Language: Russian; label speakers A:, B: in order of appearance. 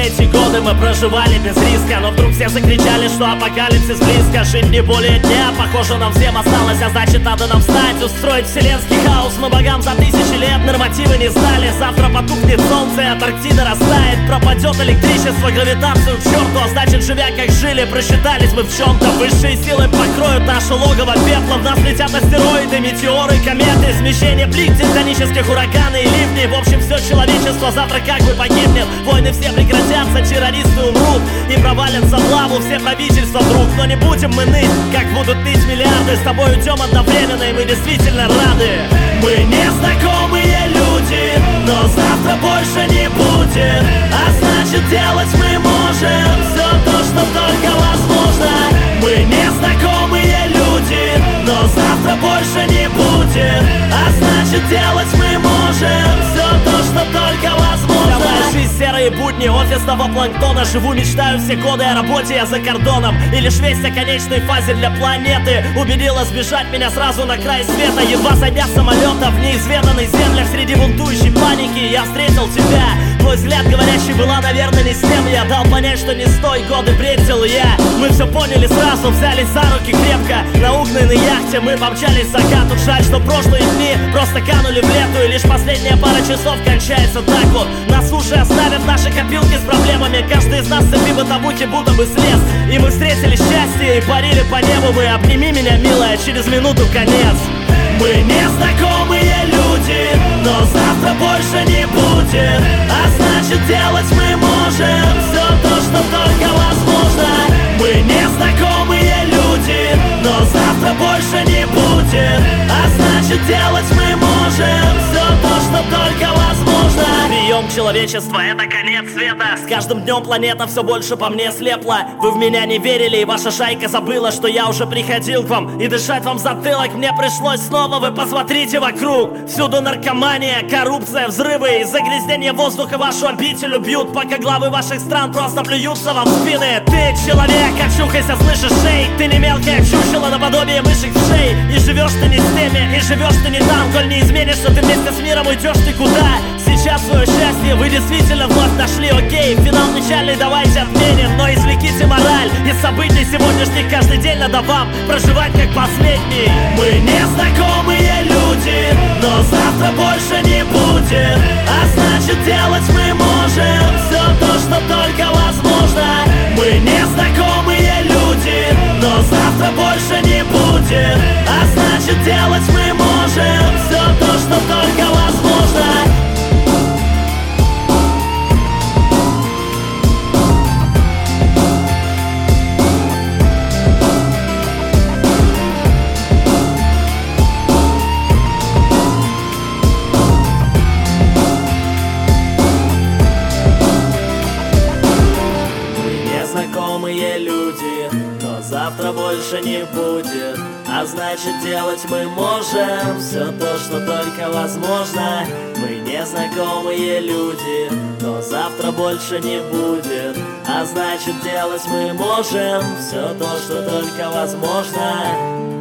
A: эти годы мы проживали без риска, но вдруг все закричали, что апокалипсис близко. Жить не более дня, похоже, нам всем осталось, а значит надо нам встать, устроить вселенский хаос. Мы богам за тысячи лет нормативы не сдали. Завтра потухнет солнце, Антарктида растает, пропадет электричество, гравитацию к черту, а значит, живя как жили, просчитались мы в чем-то. Высшие силы покроют наше логово пеплом. В нас летят астероиды, метеоры, кометы, смещение плит тектонических, ураганы и ливни. В общем, все человечество завтра как бы погибнет. Войны все прекратятся, террористы умрут и провалятся в лаву все правительства вдруг. Но не будем мы ныть, как будут ныть миллиарды. С тобой уйдем одновременно, и мы действительно рады. Мы незнакомые люди, но завтра больше не будет. А значит, делать мы можем все то, что только возможно. Мы незнакомые люди, но завтра больше не будет. А значит, делать мы можем все то, что только возможно. Моя жизнь серые будни офисного планктона. Живу, мечтаю все годы о работе, я за кордоном. И лишь весть о конечной фазе для планеты убедила сбежать меня сразу на край света. Едва зайдя с самолета в неизведанных землях, среди бунтующей паники я встретил тебя. Твой взгляд говорящий была, наверное, не с тем. Я дал понять, что не с той, годы бредил я. Мы все поняли сразу, взялись за руки крепко. На угнанной яхте мы помчались к закату. Жаль, что прошлые дни просто канули в лету, и лишь последняя пара часов кончается так вот. Нас уже оставят наши копилки с проблемами. Каждый из нас в цепи бытовухи будто бы слез. И мы встретили счастье и парили по небу. Мы обними меня, милая, через минуту конец. Мы незнакомые люди, но завтра больше не будет. А значит, делать мы можем все то, что только возможно. Мы незнакомые люди, но завтра больше не будет. А значит, делать мы можем все то, что только возможно. Прием человечества — это конец света. С каждым днем планета все больше по мне слепла. Вы в меня не верили, и ваша шайка забыла, что я уже приходил к вам. И дышать вам в затылок мне пришлось снова. Вы посмотрите вокруг, всюду наркомания, коррупция, взрывы и загрязнение воздуха. Вашу обитель бьют, пока главы ваших стран просто плюются вам в спины. Ты человек, очухайся, слышишь, шей. Ты не мелкая чучело наподобие мышек в шее. И живешь ты не с теми, и живешь ты не там. Коль не изменишься, ты вместе с миром уйдешь ты куда? Сейчас свое счастье вы действительно вновь нашли. Окей, финал печальный, давайте отменим. Но извлеките мораль из событий сегодняшних. Каждый день надо вам проживать как последний. Мы незнакомые люди, но завтра больше не будет. А значит, делать мы можем все то, что только возможно. Мы незнакомые люди, но завтра больше не будет. А значит, делать мы можем все то, что только возможно. Незнакомые люди, но завтра больше не будет. А значит, делать мы можем все то, что только возможно. Мы незнакомые люди, но завтра больше не будет. А значит, делать мы можем все то, что только возможно.